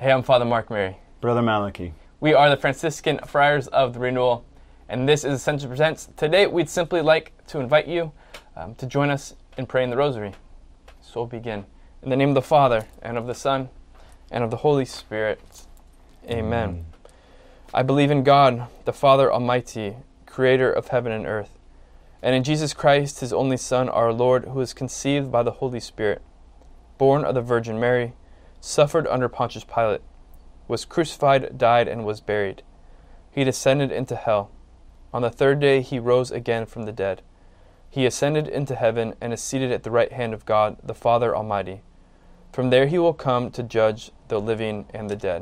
Hey, I'm Father Mark Mary. Brother Malachi. We are the Franciscan Friars of the Renewal, and this is Ascension Presents. Today, we'd simply like to invite you to join us in praying the Rosary. So we'll begin. In the name of the Father, and of the Son, and of the Holy Spirit. Amen. I believe in God, the Father Almighty, creator of heaven and earth, and in Jesus Christ, his only Son, our Lord, who was conceived by the Holy Spirit, born of the Virgin Mary, suffered under Pontius Pilate, was crucified, died, and was buried. He descended into hell. On the third day he rose again from the dead. He ascended into heaven and is seated at the right hand of God, the Father Almighty. From there he will come to judge the living and the dead.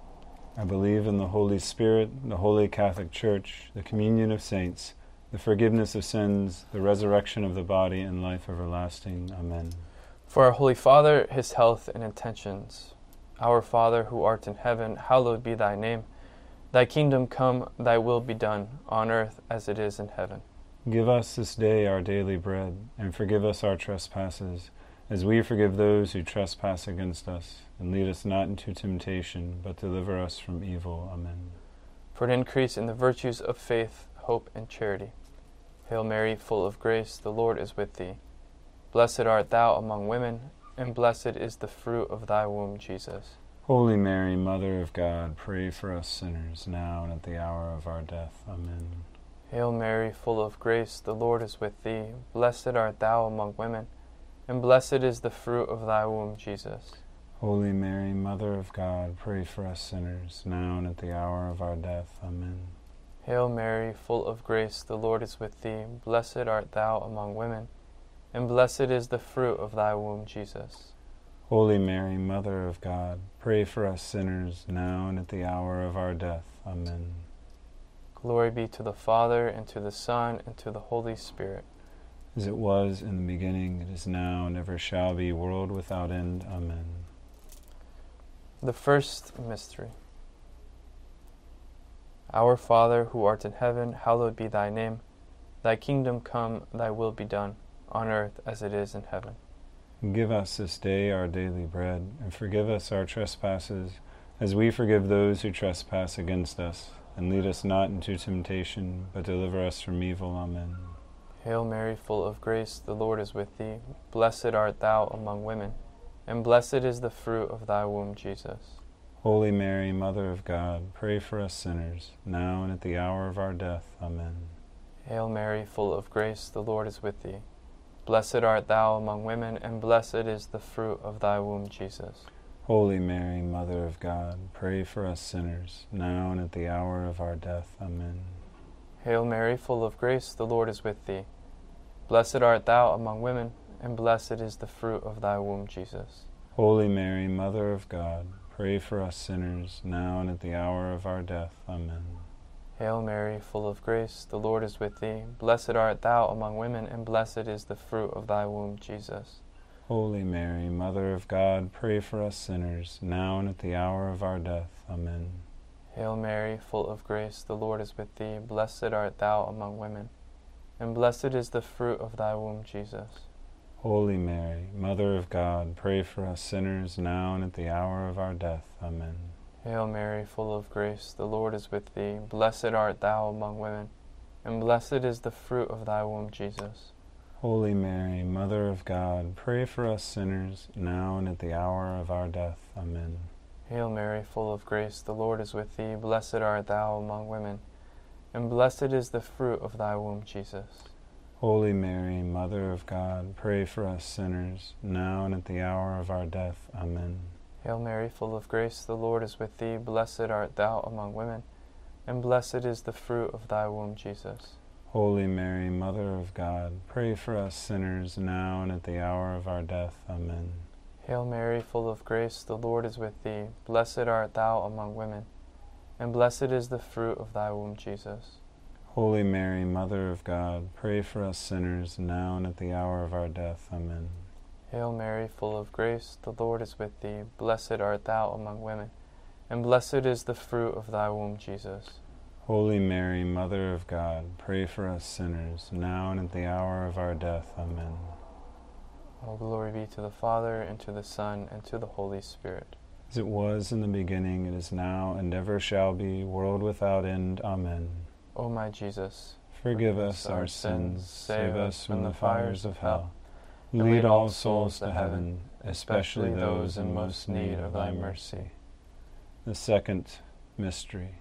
I believe in the Holy Spirit, the Holy Catholic Church, the communion of saints, the forgiveness of sins, the resurrection of the body, and life everlasting. Amen. For our Holy Father, his health and intentions. Our Father, who art in heaven, hallowed be thy name. Thy kingdom come, thy will be done, on earth as it is in heaven. Give us this day our daily bread, and forgive us our trespasses, as we forgive those who trespass against us. And lead us not into temptation, but deliver us from evil. Amen. For an increase in the virtues of faith, hope, and charity. Hail Mary, full of grace, the Lord is with thee. Blessed art thou among women, and blessed is the fruit of thy womb, Jesus. Holy Mary, Mother of God, pray for us sinners, now and at the hour of our death. Amen. Hail Mary, full of grace, the Lord is with thee. Blessed art thou among women, and blessed is the fruit of thy womb, Jesus. Holy Mary, Mother of God, pray for us sinners, now and at the hour of our death. Amen. Hail Mary, full of grace, the Lord is with thee. Blessed art thou among women, and blessed is the fruit of thy womb, Jesus. Holy Mary, Mother of God, pray for us sinners, now and at the hour of our death. Amen. Glory be to the Father, and to the Son, and to the Holy Spirit. As it was in the beginning, it is now, and ever shall be, world without end. Amen. The first mystery. Our Father, who art in heaven, hallowed be thy name. Thy kingdom come, thy will be done, on earth as it is in heaven. Give us this day our daily bread, and forgive us our trespasses, as we forgive those who trespass against us. And lead us not into temptation, but deliver us from evil. Amen. Hail Mary, full of grace, the Lord is with thee. Blessed art thou among women, and blessed is the fruit of thy womb, Jesus. Holy Mary, Mother of God, pray for us sinners, now and at the hour of our death. Amen. Hail Mary, full of grace, the Lord is with thee. Blessed art thou among women, and blessed is the fruit of thy womb, Jesus. Holy Mary, Mother of God, pray for us sinners, now and at the hour of our death. Amen. Hail Mary, full of grace, the Lord is with thee. Blessed art thou among women, and blessed is the fruit of thy womb, Jesus. Holy Mary, Mother of God, pray for us sinners, now and at the hour of our death. Amen. Hail Mary, full of grace, the Lord is with thee. Blessed art thou among women, and blessed is the fruit of thy womb, Jesus. Holy Mary, Mother of God, pray for us sinners, now and at the hour of our death. Amen. Hail Mary, full of grace, the Lord is with thee. Blessed art thou among women, and blessed is the fruit of thy womb, Jesus. Holy Mary, Mother of God, pray for us sinners, now and at the hour of our death. Amen. Hail Mary, full of grace, the Lord is with thee. Blessed art thou among women, and blessed is the fruit of thy womb, Jesus. Holy Mary, Mother of God, pray for us sinners, now and at the hour of our death. Amen. Hail Mary, full of grace, the Lord is with thee. Blessed art thou among women, and blessed is the fruit of thy womb, Jesus. Holy Mary, Mother of God, pray for us sinners, now and at the hour of our death. Amen. Hail Mary, full of grace, the Lord is with thee. Blessed art thou among women, and blessed is the fruit of thy womb, Jesus. Holy Mary, Mother of God, pray for us sinners, now and at the hour of our death. Amen. Hail Mary, full of grace, the Lord is with thee. Blessed art thou among women, and blessed is the fruit of thy womb, Jesus. Holy Mary, Mother of God, pray for us sinners, now and at the hour of our death. Amen. Hail Mary, full of grace, the Lord is with thee. Blessed art thou among women, and blessed is the fruit of thy womb, Jesus. Holy Mary, Mother of God, pray for us sinners, now and at the hour of our death. Amen. All glory be to the Father, and to the Son, and to the Holy Spirit. as it was in the beginning, it is now, and ever shall be, world without end. Amen. O my Jesus, Forgive us our sins, save us from the fires of hell. Lead all souls to heaven, especially those in most need of thy mercy. The second mystery.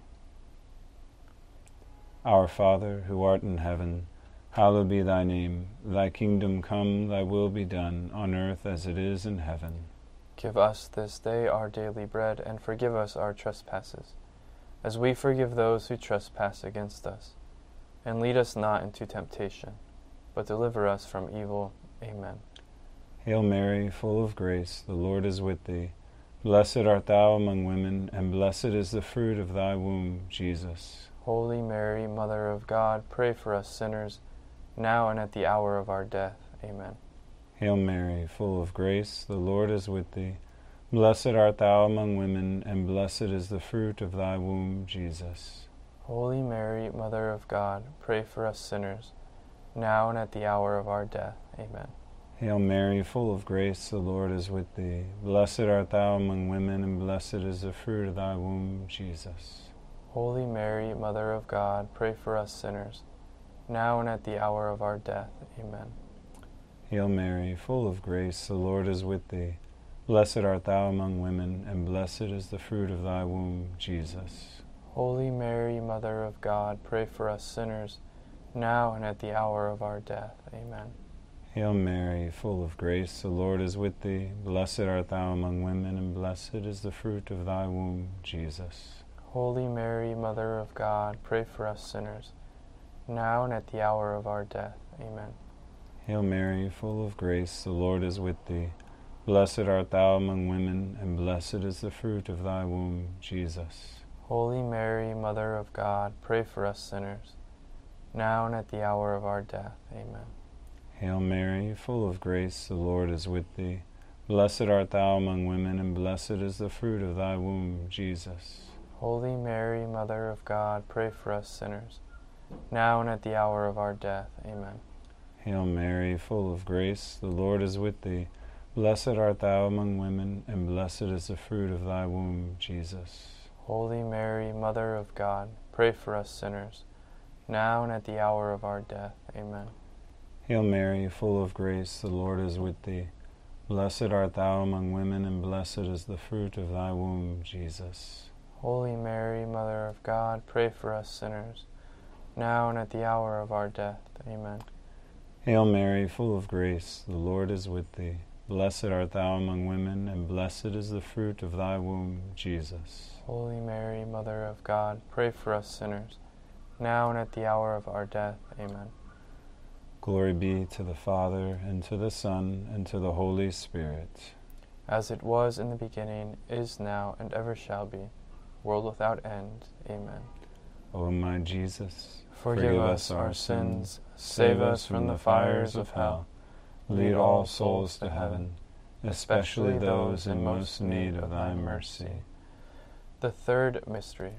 Our Father, who art in heaven, hallowed be thy name. Thy kingdom come, thy will be done, on earth as it is in heaven. Give us this day our daily bread, and forgive us our trespasses, as we forgive those who trespass against us. And lead us not into temptation, but deliver us from evil. Amen. Hail Mary, full of grace, the Lord is with thee. Blessed art thou among women, and blessed is the fruit of thy womb, Jesus. Holy Mary, Mother of God, pray for us sinners, now and at the hour of our death. Amen. Hail Mary, full of grace, the Lord is with thee. Blessed art thou among women, and blessed is the fruit of thy womb, Jesus. Holy Mary, Mother of God, pray for us sinners, now and at the hour of our death. Amen. Hail Mary, full of grace, the Lord is with thee. Blessed art thou among women, and blessed is the fruit of thy womb, Jesus. Holy Mary, Mother of God, pray for us sinners, now and at the hour of our death. Amen. Hail Mary, full of grace, the Lord is with thee. Blessed art thou among women, and blessed is the fruit of thy womb, Jesus. Holy Mary, Mother of God, pray for us sinners, now and at the hour of our death. Amen. Hail Mary, full of grace, the Lord is with thee. Blessed art thou among women, and blessed is the fruit of thy womb, Jesus. Holy Mary, Mother of God, pray for us sinners, now and at the hour of our death. Amen. Hail Mary, full of grace, the Lord is with thee. Blessed art thou among women, and blessed is the fruit of thy womb, Jesus. Holy Mary, Mother of God, pray for us sinners, now and at the hour of our death. Amen. Hail Mary, full of grace, the Lord is with thee. Blessed art thou among women, and blessed is the fruit of thy womb, Jesus. Holy Mary, Mother of God, pray for us sinners, now and at the hour of our death. Amen. Hail Mary, full of grace, the Lord is with thee. Blessed art thou among women, and blessed is the fruit of thy womb, Jesus. Holy Mary, Mother of God, pray for us sinners, now and at the hour of our death. Amen. Hail Mary, full of grace, the Lord is with thee. Blessed art thou among women, and blessed is the fruit of thy womb, Jesus. Holy Mary, Mother of God, pray for us sinners, now and at the hour of our death. Amen. Hail Mary, full of grace, the Lord is with thee. Blessed art thou among women, and blessed is the fruit of thy womb, Jesus. Holy Mary, Mother of God, pray for us sinners, now and at the hour of our death. Amen. Glory be to the Father, and to the Son, and to the Holy Spirit. As it was in the beginning, is now, and ever shall be, world without end. Amen. O my Jesus, forgive us our sins, save us from the fires of hell, lead all souls to heaven, especially those in most need of thy mercy. The third mystery.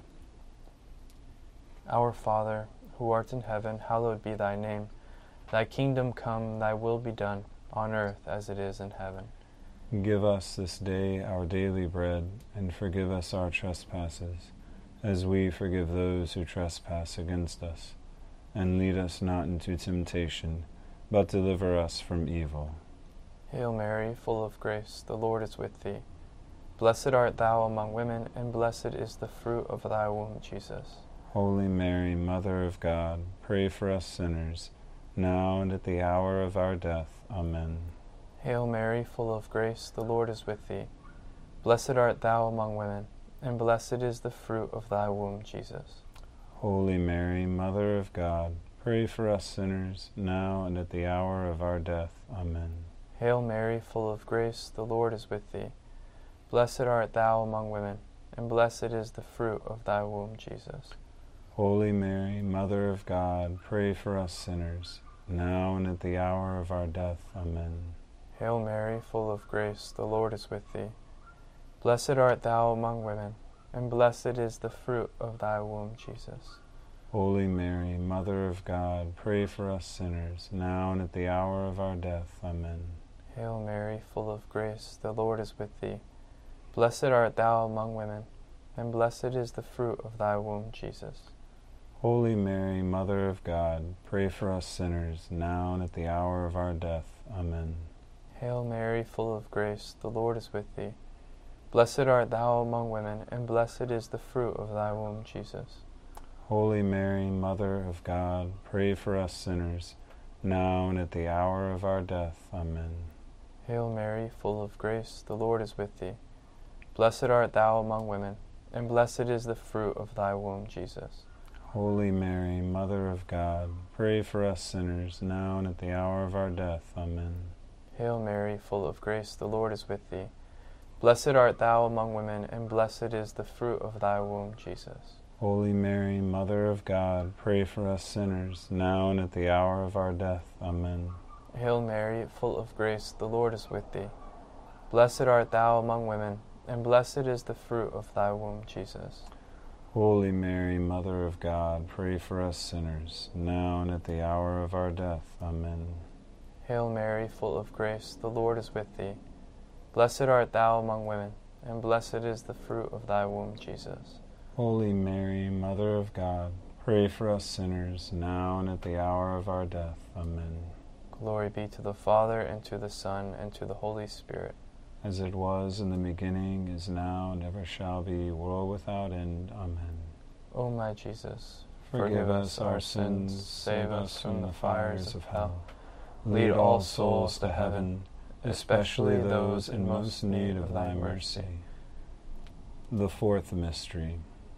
Our Father, who art in heaven, hallowed be thy name. Thy kingdom come, thy will be done, on earth as it is in heaven. Give us this day our daily bread, and forgive us our trespasses, as we forgive those who trespass against us. And lead us not into temptation, but deliver us from evil. Hail Mary, full of grace, the Lord is with thee. Blessed art thou among women, and blessed is the fruit of thy womb, Jesus. Holy Mary, Mother of God, pray for us sinners, now and at the hour of our death. Amen. Hail Mary, full of grace, the Lord is with thee. Blessed art thou among women, and blessed is the fruit of thy womb, Jesus. Holy Mary, Mother of God, pray for us sinners, now and at the hour of our death. Amen. Hail Mary, full of grace, the Lord is with thee. Blessed art thou among women, and blessed is the fruit of thy womb, Jesus. Holy Mary, Mother of God, pray for us sinners, now and at the hour of our death. Amen. Hail Mary, full of grace, the Lord is with thee. Blessed art thou among women, and blessed is the fruit of thy womb, Jesus. Holy Mary, Mother of God, pray for us sinners, now and at the hour of our death. Amen. Hail Mary, full of grace, the Lord is with thee. Blessed art thou among women, and blessed is the fruit of thy womb, Jesus. Holy Mary, Mother of God, pray for us sinners, now and at the hour of our death. Amen. Hail Mary, full of grace, the Lord is with thee. Blessed art thou among women, and blessed is the fruit of thy womb, Jesus. Holy Mary, Mother of God, pray for us sinners, now and at the hour of our death. Amen. Hail Mary, full of grace, the Lord is with thee. Blessed art thou among women, and blessed is the fruit of thy womb, Jesus. Holy Mary, Mother of God, pray for us sinners, now and at the hour of our death. Amen. Hail Mary, full of grace, the Lord is with thee. Blessed art thou among women, and blessed is the fruit of thy womb, Jesus. Holy Mary, Mother of God, pray for us sinners, now and at the hour of our death. Amen. Hail Mary, full of grace, the Lord is with thee. Blessed art thou among women, and blessed is the fruit of thy womb, Jesus. Holy Mary, Mother of God, pray for us sinners, now and at the hour of our death. Amen. Hail Mary, full of grace, the Lord is with thee. Blessed art thou among women, and blessed is the fruit of thy womb, Jesus. Holy Mary, Mother of God, pray for us sinners, now and at the hour of our death. Amen. Glory be to the Father, and to the Son, and to the Holy Spirit. As it was in the beginning, is now, and ever shall be, world without end. Amen. O my Jesus, Forgive us our sins, save us from the fires of hell. Lead all souls to heaven, especially those in most need of thy mercy. The fourth mystery.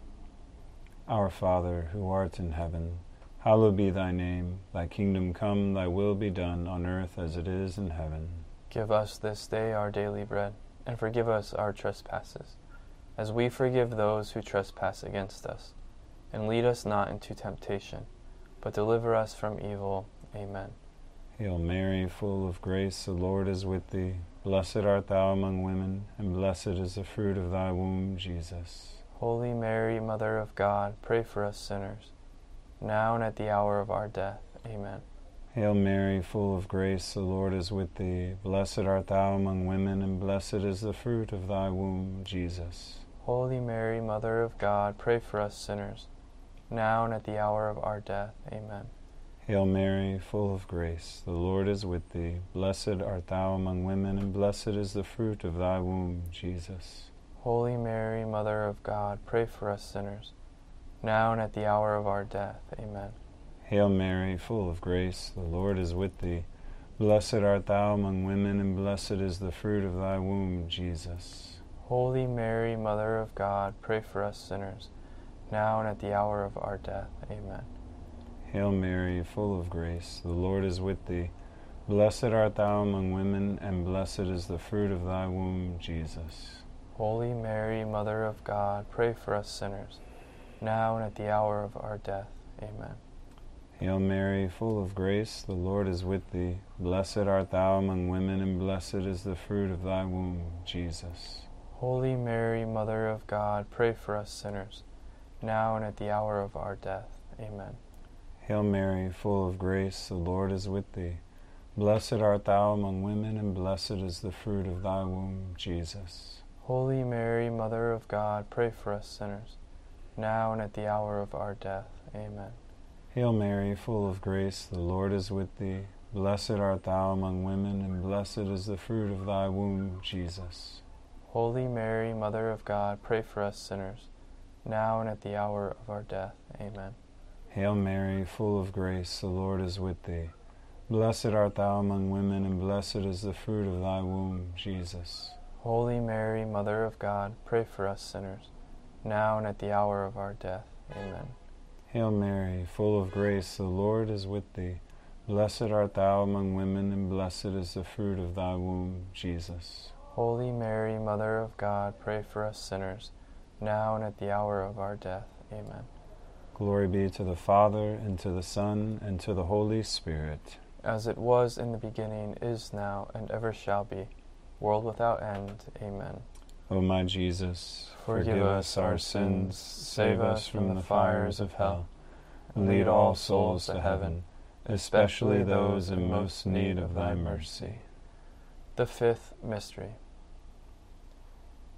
Our Father, who art in heaven, hallowed be thy name. Thy kingdom come, thy will be done, on earth as it is in heaven. Give us this day our daily bread, and forgive us our trespasses, as we forgive those who trespass against us. And lead us not into temptation, but deliver us from evil. Amen. Hail Mary, full of grace, the Lord is with thee. Blessed art thou among women, and blessed is the fruit of thy womb, Jesus. Holy Mary, Mother of God, pray for us sinners, now and at the hour of our death. Amen. Hail Mary, full of grace, the Lord is with thee. Blessed art thou among women, and blessed is the fruit of thy womb, Jesus. Holy Mary, Mother of God, pray for us sinners, now and at the hour of our death. Amen. Hail Mary, full of grace, the Lord is with thee. Blessed art thou among women, and blessed is the fruit of thy womb, Jesus. Holy Mary, Mother of God, pray for us sinners, now and at the hour of our death. Amen. Hail Mary, full of grace, the Lord is with thee. Blessed art thou among women, and blessed is the fruit of thy womb, Jesus. Holy Mary, Mother of God, pray for us sinners, now and at the hour of our death. Amen. Hail Mary, full of grace, the Lord is with thee. Blessed art thou among women, and blessed is the fruit of thy womb, Jesus. Holy Mary, Mother of God, pray for us sinners, now and at the hour of our death. Amen. Hail Mary, full of grace, the Lord is with thee. Blessed art thou among women, and blessed is the fruit of thy womb, Jesus. Holy Mary, Mother of God, pray for us sinners, now and at the hour of our death. Amen. Hail Mary, full of grace, the Lord is with thee. Blessed art thou among women, and blessed is the fruit of thy womb, Jesus. Holy Mary, Mother of God, pray for us sinners, now and at the hour of our death. Amen. Hail Mary, full of grace, the Lord is with thee. Blessed art thou among women, and blessed is the fruit of thy womb, Jesus. Holy Mary, Mother of God, pray for us sinners, now and at the hour of our death. Amen. Hail Mary, full of grace, the Lord is with thee. Blessed art thou among women, and blessed is the fruit of thy womb, Jesus. Holy Mary, Mother of God, pray for us sinners, now and at the hour of our death. Amen. Hail Mary, full of grace, the Lord is with thee. Blessed art thou among women, and blessed is the fruit of thy womb, Jesus. Holy Mary, Mother of God, pray for us sinners, now and at the hour of our death. Amen. Glory be to the Father, and to the Son, and to the Holy Spirit. As it was in the beginning, is now, and ever shall be, world without end. Amen. O my Jesus, Forgive us our sins, save us from the fires of hell, and lead all souls to heaven, especially those in most need of thy mercy. The fifth mystery.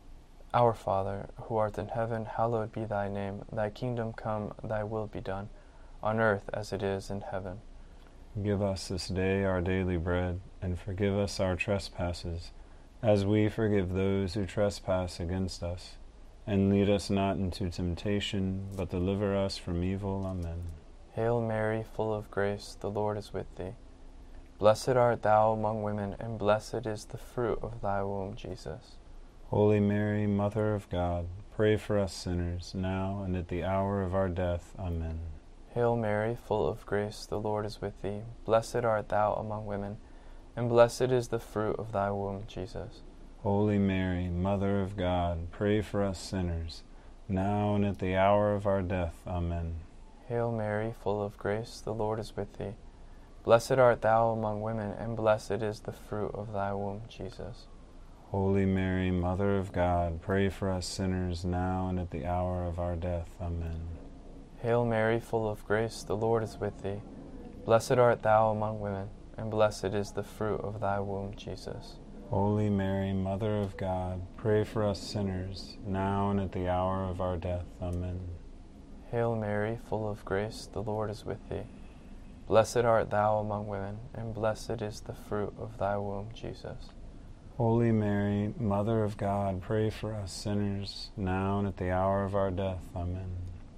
Our Father, who art in heaven, hallowed be thy name. Thy kingdom come, thy will be done, on earth as it is in heaven. Give us this day our daily bread, and forgive us our trespasses, as we forgive those who trespass against us. And lead us not into temptation, but deliver us from evil. Amen. Hail Mary, full of grace, the Lord is with thee. Blessed art thou among women, and blessed is the fruit of thy womb, Jesus. Holy Mary, Mother of God, pray for us sinners, now and at the hour of our death. Amen. Hail Mary, full of grace, the Lord is with thee. Blessed art thou among women, and blessed is the fruit of thy womb, Jesus. Holy Mary, Mother of God, pray for us sinners, now and at the hour of our death. Amen. Hail Mary, full of grace, the Lord is with thee. Blessed art thou among women, and blessed is the fruit of thy womb, Jesus. Holy Mary, Mother of God, pray for us sinners, now and at the hour of our death. Amen. Hail Mary, full of grace, the Lord is with thee. Blessed art thou among women, and blessed is the fruit of thy womb, Jesus. Holy Mary, Mother of God, pray for us sinners, now and at the hour of our death. Amen. Hail Mary, full of grace, the Lord is with thee. Blessed art thou among women, and blessed is the fruit of thy womb, Jesus. Holy Mary, Mother of God, pray for us sinners, now and at the hour of our death. Amen.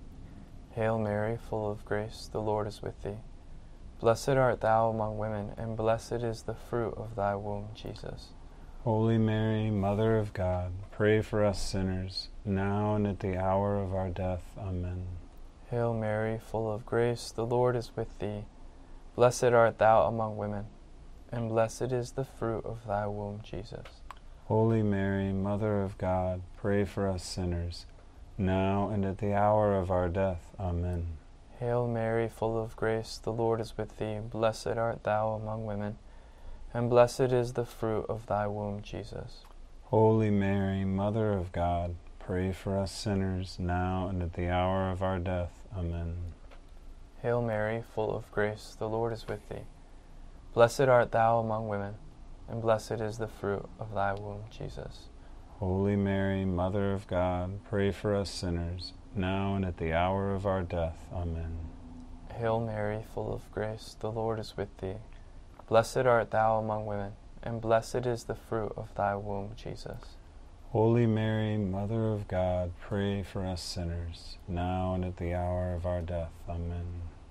Hail Mary, full of grace, the Lord is with thee. Blessed art thou among women, and blessed is the fruit of thy womb, Jesus. Holy Mary, Mother of God, pray for us sinners, now and at the hour of our death. Amen. Hail Mary, full of grace, the Lord is with thee. Blessed art thou among women, and blessed is the fruit of thy womb, Jesus. Holy Mary, Mother of God, pray for us sinners, now and at the hour of our death. Amen. Hail Mary, full of grace, the Lord is with thee. Blessed art thou among women, and blessed is the fruit of thy womb, Jesus. Holy Mary, Mother of God, pray for us sinners, now and at the hour of our death. Amen. Hail Mary, full of grace, the Lord is with thee. Blessed art thou among women, and blessed is the fruit of thy womb, Jesus. Holy Mary, Mother of God, pray for us sinners, now and at the hour of our death. Amen. Hail Mary, full of grace, the Lord is with thee. Blessed art thou among women, and blessed is the fruit of thy womb, Jesus. Holy Mary, Mother of God, pray for us sinners, now and at the hour of our death. Amen.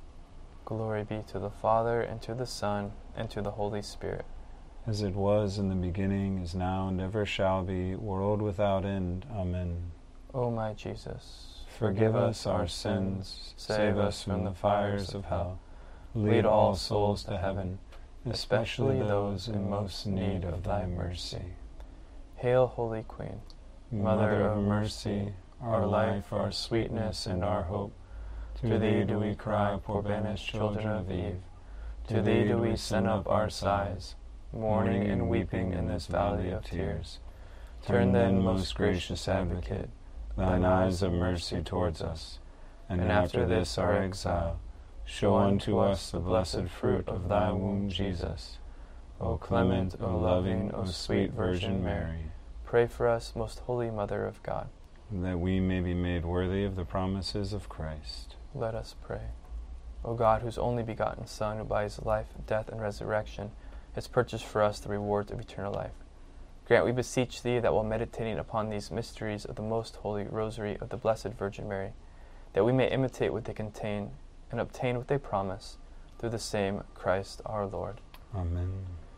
Glory be to the Father, and to the Son, and to the Holy Spirit. As it was in the beginning, is now, and ever shall be, world without end. Amen. O my Jesus, forgive us our sins, save us from the fires of hell. Lead all souls to heaven, especially those in most need of thy mercy. Hail, Holy Queen, Mother of mercy, our life, our sweetness, and our hope. To thee do we cry, poor banished children of Eve. To thee do we send up our sighs, mourning and weeping in this valley of tears. Turn then, most gracious Advocate, thine eyes of mercy towards us, and after this our exile, show unto us the blessed fruit of thy womb, Jesus. O clement, O loving, O sweet Virgin Mary, pray for us, most holy Mother of God, that we may be made worthy of the promises of Christ. Let us pray. O God, whose only begotten Son, who by his life, death, and resurrection has purchased for us the rewards of eternal life, grant, we beseech thee, that while meditating upon these mysteries of the most holy Rosary of the Blessed Virgin Mary, that we may imitate what they contain and obtain what they promise, through the same Christ our Lord. Amen.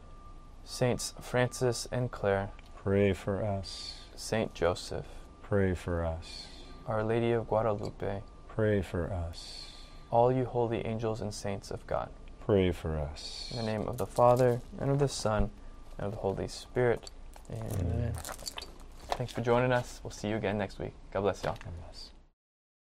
Saints Francis and Clare, pray for us. Saint Joseph, pray for us. Our Lady of Guadalupe, pray for us. All you holy angels and saints of God, pray for us. in the name of the Father, and of the Son, and of the Holy Spirit. Amen. Thanks for joining us. We'll see you again next week. God bless y'all. God bless.